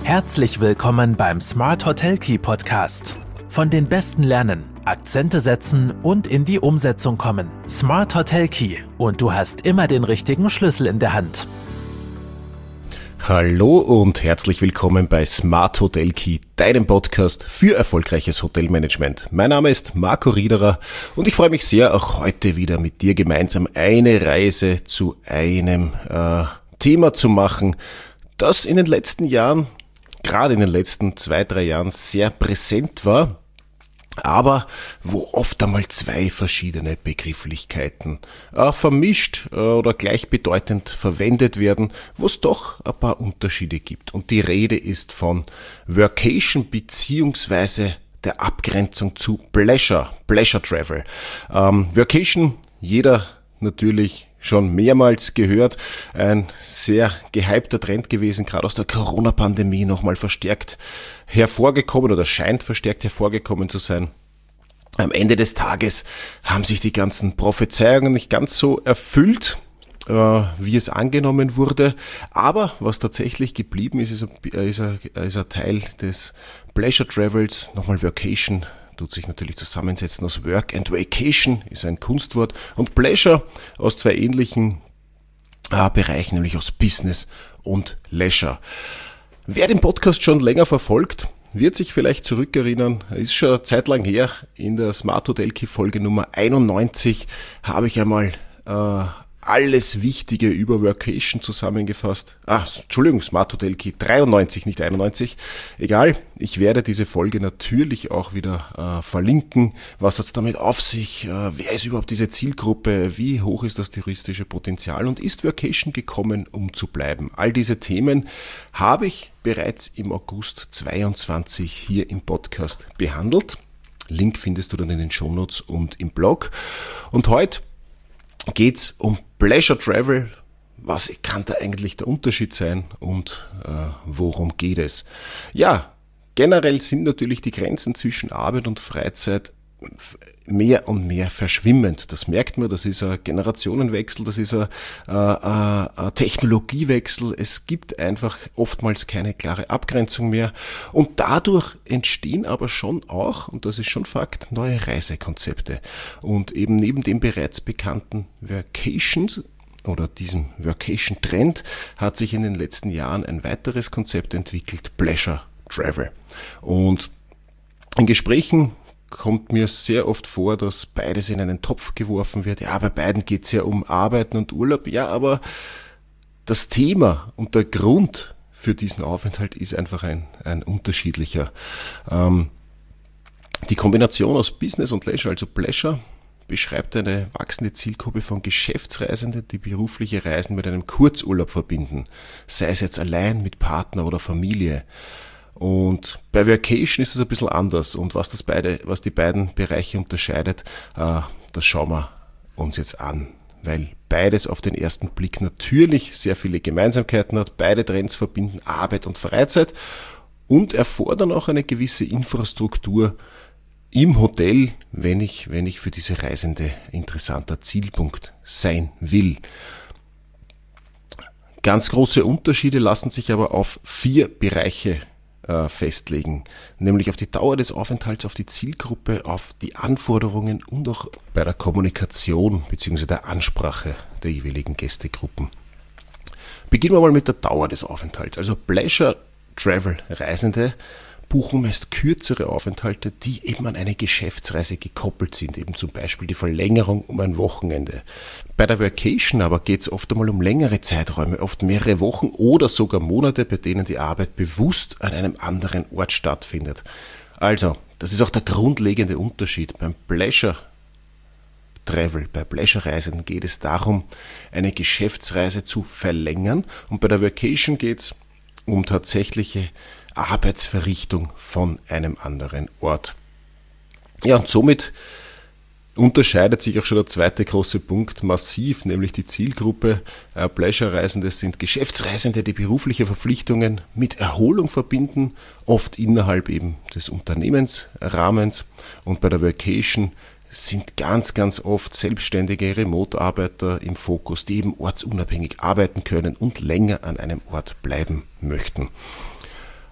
Herzlich willkommen beim Smart Hotel Key Podcast. Von den Besten lernen, Akzente setzen und in die Umsetzung kommen. Smart Hotel Key und du hast immer den richtigen Schlüssel in der Hand. Hallo und herzlich willkommen bei Smart Hotel Key, deinem Podcast für erfolgreiches Hotelmanagement. Mein Name ist Marco Riederer und ich freue mich sehr, auch heute wieder mit dir gemeinsam eine Reise zu einem Thema zu machen, das in den letzten Jahren, gerade in den letzten 2-3 Jahren sehr präsent war, aber wo oft einmal zwei verschiedene Begrifflichkeiten vermischt oder gleichbedeutend verwendet werden, wo es doch ein paar Unterschiede gibt. Und die Rede ist von Workation beziehungsweise der Abgrenzung zu Pleasure Travel. Workation, jeder natürlich schon mehrmals gehört, ein sehr gehypter Trend gewesen, gerade aus der Corona-Pandemie nochmal verstärkt hervorgekommen oder scheint verstärkt hervorgekommen zu sein. Am Ende des Tages haben sich die ganzen Prophezeiungen nicht ganz so erfüllt, wie es angenommen wurde, aber was tatsächlich geblieben ist ein Teil des Pleasure Travels, nochmal Workation, tut sich natürlich zusammensetzen aus Work and Vacation, ist ein Kunstwort, und Pleasure aus zwei ähnlichen Bereichen, nämlich aus Business und Leisure. Wer den Podcast schon länger verfolgt, wird sich vielleicht zurückerinnern, ist schon eine Zeit lang her, in der Smart Hotel Key Folge Nummer 91 habe ich einmal alles Wichtige über Workation zusammengefasst. Smart Hotel Key 93, nicht 91. Egal, ich werde diese Folge natürlich auch wieder verlinken. Was hat's damit auf sich? Wer ist überhaupt diese Zielgruppe? Wie hoch ist das touristische Potenzial? Und ist Workation gekommen, um zu bleiben? All diese Themen habe ich bereits im August 22 hier im Podcast behandelt. Link findest du dann in den Shownotes und im Blog. Und heute geht's um Pleasure Travel. Was kann da eigentlich der Unterschied sein und worum geht es? Ja, generell sind natürlich die Grenzen zwischen Arbeit und Freizeit mehr und mehr verschwimmend. Das merkt man, das ist ein Generationenwechsel, das ist ein Technologiewechsel. Es gibt einfach oftmals keine klare Abgrenzung mehr und dadurch entstehen aber schon auch, und das ist schon Fakt, neue Reisekonzepte. Und eben neben dem bereits bekannten Workations oder diesem Workation-Trend hat sich in den letzten Jahren ein weiteres Konzept entwickelt, Pleasure Travel. Und in Gesprächen kommt mir sehr oft vor, dass beides in einen Topf geworfen wird. Ja, bei beiden geht es ja um Arbeiten und Urlaub. Ja, aber das Thema und der Grund für diesen Aufenthalt ist einfach ein unterschiedlicher. Die Kombination aus Business und Leisure, also Pleasure, beschreibt eine wachsende Zielgruppe von Geschäftsreisenden, die berufliche Reisen mit einem Kurzurlaub verbinden, sei es jetzt allein, mit Partner oder Familie. Und bei Workation ist es ein bisschen anders und was die beiden Bereiche unterscheidet, das schauen wir uns jetzt an, weil beides auf den ersten Blick natürlich sehr viele Gemeinsamkeiten hat. Beide Trends verbinden Arbeit und Freizeit und erfordern auch eine gewisse Infrastruktur im Hotel, wenn ich für diese Reisende interessanter Zielpunkt sein will. Ganz große Unterschiede lassen sich aber auf 4 Bereiche festlegen, nämlich auf die Dauer des Aufenthalts, auf die Zielgruppe, auf die Anforderungen und auch bei der Kommunikation bzw. der Ansprache der jeweiligen Gästegruppen. Beginnen wir mal mit der Dauer des Aufenthalts. Also Pleasure Travel Reisende buchen meist kürzere Aufenthalte, die eben an eine Geschäftsreise gekoppelt sind, eben zum Beispiel die Verlängerung um ein Wochenende. Bei der Workation aber geht es oft einmal um längere Zeiträume, oft mehrere Wochen oder sogar Monate, bei denen die Arbeit bewusst an einem anderen Ort stattfindet. Also, das ist auch der grundlegende Unterschied. Beim Pleasure Travel, bei Pleasure-Reisen geht es darum, eine Geschäftsreise zu verlängern und bei der Workation geht es um tatsächliche Arbeitsverrichtung von einem anderen Ort. Ja, und somit unterscheidet sich auch schon der zweite große Punkt massiv, nämlich die Zielgruppe. Pleasure-Reisende sind Geschäftsreisende, die berufliche Verpflichtungen mit Erholung verbinden, oft innerhalb eben des Unternehmensrahmens. Und bei der Workation sind ganz, ganz oft selbstständige Remote-Arbeiter im Fokus, die eben ortsunabhängig arbeiten können und länger an einem Ort bleiben möchten.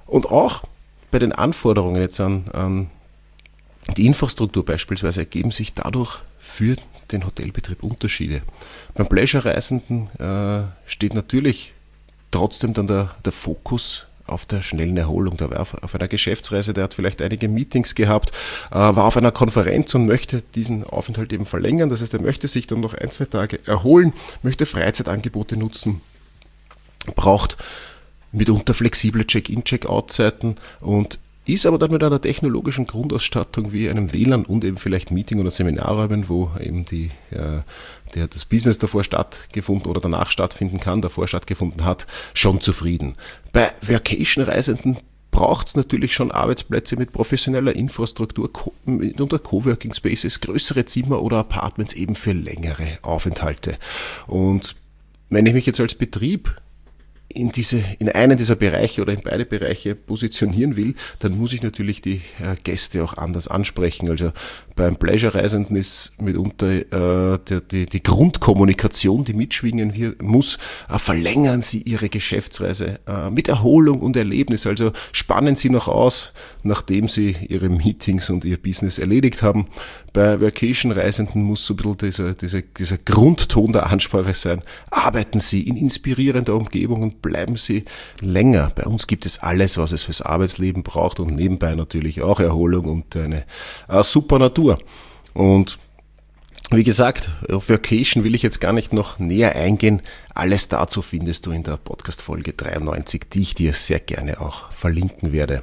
Und auch bei den Anforderungen jetzt an die Infrastruktur beispielsweise ergeben sich dadurch für den Hotelbetrieb Unterschiede. Beim Pleasure-Reisenden steht natürlich trotzdem dann der Fokus auf der schnellen Erholung. Der war auf einer Geschäftsreise, der hat vielleicht einige Meetings gehabt, war auf einer Konferenz und möchte diesen Aufenthalt eben verlängern. Das heißt, er möchte sich dann noch 1-2 Tage erholen, möchte Freizeitangebote nutzen, braucht mitunter flexible Check-in, Check-out-Zeiten und ist aber dann mit einer technologischen Grundausstattung wie einem WLAN und eben vielleicht Meeting- oder Seminarräumen, wo eben das Business davor stattgefunden oder danach stattfinden kann, davor stattgefunden hat, schon zufrieden. Bei Vacation-Reisenden braucht es natürlich schon Arbeitsplätze mit professioneller Infrastruktur, unter Coworking Spaces, größere Zimmer oder Apartments eben für längere Aufenthalte. Und wenn ich mich jetzt als Betrieb in einen dieser Bereiche oder in beide Bereiche positionieren will, dann muss ich natürlich die Gäste auch anders ansprechen. Also beim Pleasure-Reisenden ist mitunter die Grundkommunikation, die mitschwingen muss. Verlängern Sie Ihre Geschäftsreise mit Erholung und Erlebnis. Also spannen Sie noch aus, nachdem Sie Ihre Meetings und Ihr Business erledigt haben. Bei Vacation-Reisenden muss so ein bisschen dieser Grundton der Ansprache sein. Arbeiten Sie in inspirierender Umgebung und bleiben Sie länger. Bei uns gibt es alles, was es fürs Arbeitsleben braucht und nebenbei natürlich auch Erholung und eine super Natur. Und wie gesagt, auf Vacation will ich jetzt gar nicht noch näher eingehen. Alles dazu findest du in der Podcast-Folge 93, die ich dir sehr gerne auch verlinken werde.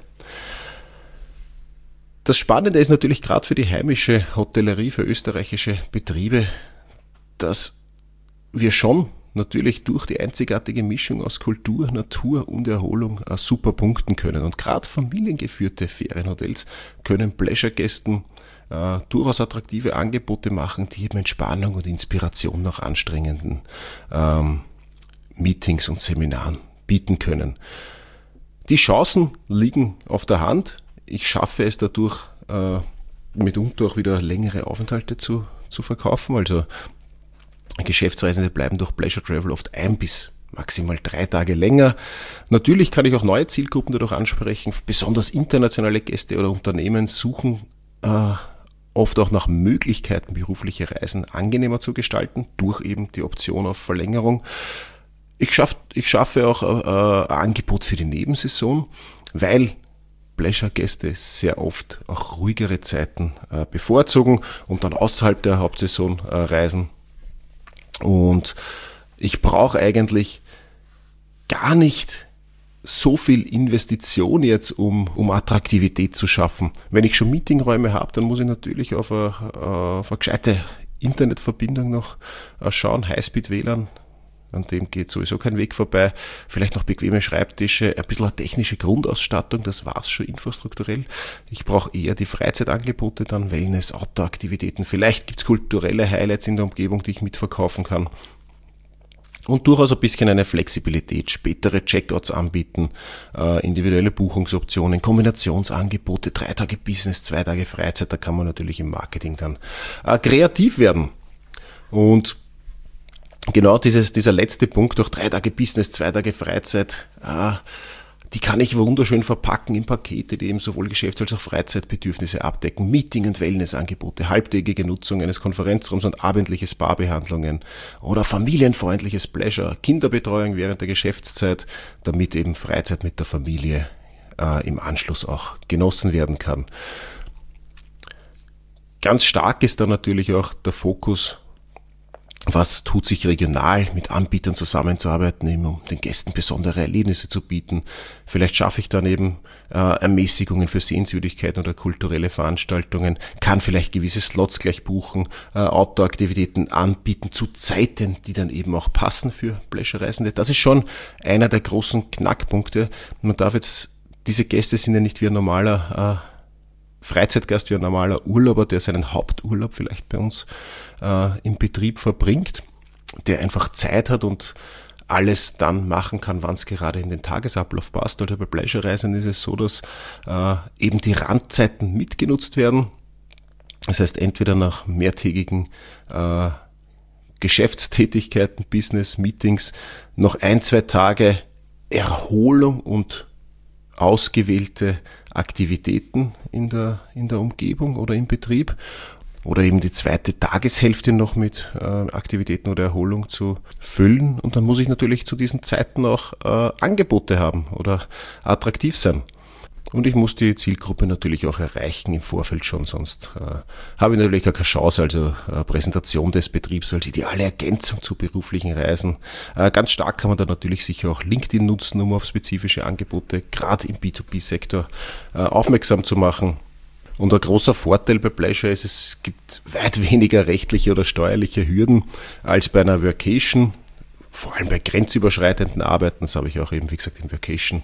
Das Spannende ist natürlich gerade für die heimische Hotellerie, für österreichische Betriebe, dass wir schon natürlich durch die einzigartige Mischung aus Kultur, Natur und Erholung super punkten können. Und gerade familiengeführte Ferienhotels können Pleasure-Gästen durchaus attraktive Angebote machen, die eben Entspannung und Inspiration nach anstrengenden Meetings und Seminaren bieten können. Die Chancen liegen auf der Hand. Ich schaffe es dadurch, mitunter auch wieder längere Aufenthalte zu verkaufen. Also Geschäftsreisende bleiben durch Pleasure Travel oft 1 bis maximal 3 Tage länger. Natürlich kann ich auch neue Zielgruppen dadurch ansprechen. Besonders internationale Gäste oder Unternehmen suchen oft auch nach Möglichkeiten, berufliche Reisen angenehmer zu gestalten, durch eben die Option auf Verlängerung. Ich schaffe auch ein Angebot für die Nebensaison, weil Pleasure-Gäste sehr oft auch ruhigere Zeiten bevorzugen und dann außerhalb der Hauptsaison reisen. Und ich brauche eigentlich gar nicht so viel Investition jetzt, um Attraktivität zu schaffen. Wenn ich schon Meetingräume habe, dann muss ich natürlich auf eine gescheite Internetverbindung noch schauen, Highspeed-WLAN. An dem geht sowieso kein Weg vorbei. Vielleicht noch bequeme Schreibtische, ein bisschen eine technische Grundausstattung, das war's schon infrastrukturell. Ich brauche eher die Freizeitangebote, dann Wellness, Outdoor-Aktivitäten. Vielleicht gibt's kulturelle Highlights in der Umgebung, die ich mitverkaufen kann. Und durchaus ein bisschen eine Flexibilität, spätere Checkouts anbieten, individuelle Buchungsoptionen, Kombinationsangebote, 3 Tage Business, 2 Tage Freizeit. Da kann man natürlich im Marketing dann kreativ werden. Und genau dieser letzte Punkt, durch 3 Tage Business, 2 Tage Freizeit, die kann ich wunderschön verpacken in Pakete, die eben sowohl Geschäfts- als auch Freizeitbedürfnisse abdecken. Meeting- und Wellnessangebote, halbtägige Nutzung eines Konferenzraums und abendliche Spa-Behandlungen oder familienfreundliches Pleasure, Kinderbetreuung während der Geschäftszeit, damit eben Freizeit mit der Familie im Anschluss auch genossen werden kann. Ganz stark ist da natürlich auch der Fokus, was tut sich regional mit Anbietern zusammenzuarbeiten, um den Gästen besondere Erlebnisse zu bieten. Vielleicht schaffe ich dann eben Ermäßigungen für Sehenswürdigkeiten oder kulturelle Veranstaltungen, kann vielleicht gewisse Slots gleich buchen, Outdoor-Aktivitäten anbieten zu Zeiten, die dann eben auch passen für Pleasure-Reisende. Das ist schon einer der großen Knackpunkte. Man darf jetzt, diese Gäste sind ja nicht wie ein normaler Freizeitgast, wie ein normaler Urlauber, der seinen Haupturlaub vielleicht bei uns im Betrieb verbringt, der einfach Zeit hat und alles dann machen kann, wann es gerade in den Tagesablauf passt. Also bei Pleasure-Reisen ist es so, dass eben die Randzeiten mitgenutzt werden. Das heißt, entweder nach mehrtägigen ausgewählte Aktivitäten in der Umgebung oder im Betrieb oder eben die zweite Tageshälfte noch mit Aktivitäten oder Erholung zu füllen. Und dann muss ich natürlich zu diesen Zeiten auch Angebote haben oder attraktiv sein. Und ich muss die Zielgruppe natürlich auch erreichen im Vorfeld schon, sonst habe ich natürlich auch keine Chance. Also Präsentation des Betriebs als ideale Ergänzung zu beruflichen Reisen. Ganz stark kann man da natürlich sicher auch LinkedIn nutzen, um auf spezifische Angebote, gerade im B2B-Sektor, aufmerksam zu machen. Und ein großer Vorteil bei Pleasure ist, es gibt weit weniger rechtliche oder steuerliche Hürden als bei einer Workation. Vor allem bei grenzüberschreitenden Arbeiten, das habe ich auch eben, wie gesagt, in Workation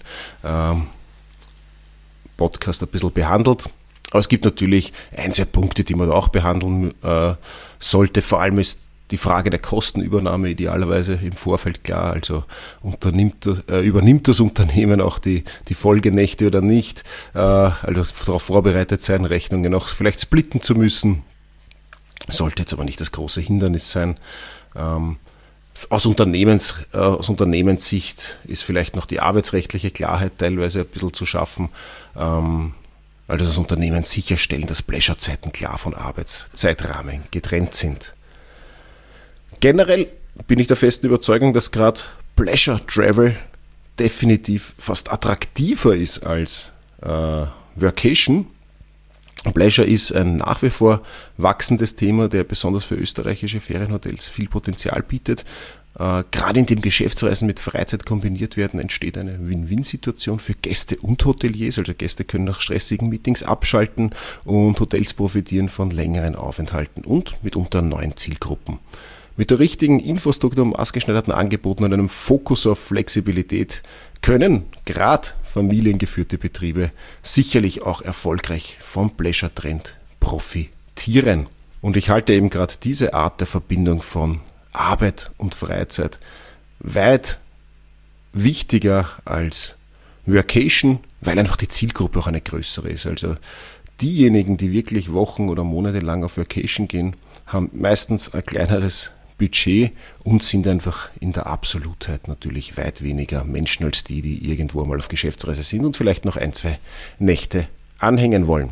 Podcast ein bisschen behandelt. Aber es gibt natürlich ein, zwei Punkte, die man da auch behandeln sollte. Vor allem ist die Frage der Kostenübernahme idealerweise im Vorfeld klar. Also übernimmt das Unternehmen auch die Folgenächte oder nicht? Also darauf vorbereitet sein, Rechnungen auch vielleicht splitten zu müssen. Sollte jetzt aber nicht das große Hindernis sein. Aus Unternehmenssicht ist vielleicht noch die arbeitsrechtliche Klarheit teilweise ein bisschen zu schaffen. Also das Unternehmen sicherstellen, dass Pleasure-Zeiten klar von Arbeitszeitrahmen getrennt sind. Generell bin ich der festen Überzeugung, dass gerade Pleasure Travel definitiv fast attraktiver ist als Workation. Pleasure ist ein nach wie vor wachsendes Thema, der besonders für österreichische Ferienhotels viel Potenzial bietet. Gerade indem Geschäftsreisen mit Freizeit kombiniert werden, entsteht eine Win-Win-Situation für Gäste und Hoteliers. Also Gäste können nach stressigen Meetings abschalten und Hotels profitieren von längeren Aufenthalten und mitunter neuen Zielgruppen. Mit der richtigen Infrastruktur, maßgeschneiderten Angeboten und einem Fokus auf Flexibilität können gerade familiengeführte Betriebe sicherlich auch erfolgreich vom Pleasure-Trend profitieren. Und ich halte eben gerade diese Art der Verbindung von Arbeit und Freizeit weit wichtiger als Workation, weil einfach die Zielgruppe auch eine größere ist. Also diejenigen, die wirklich Wochen oder Monate lang auf Workation gehen, haben meistens ein kleineres Budget und sind einfach in der Absolutheit natürlich weit weniger Menschen als die irgendwo mal auf Geschäftsreise sind und vielleicht noch ein, zwei Nächte anhängen wollen.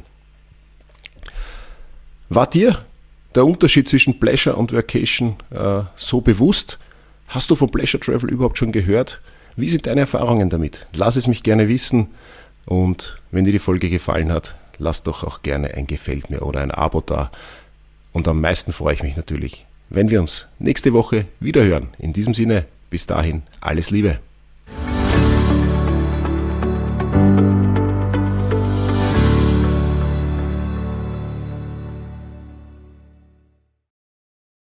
War dir der Unterschied zwischen Pleasure und Workation so bewusst? Hast du von Pleasure Travel überhaupt schon gehört? Wie sind deine Erfahrungen damit? Lass es mich gerne wissen und wenn dir die Folge gefallen hat, lass doch auch gerne ein Gefällt mir oder ein Abo da. Und am meisten freue ich mich natürlich, wenn wir uns nächste Woche wieder hören. In diesem Sinne, bis dahin, alles Liebe.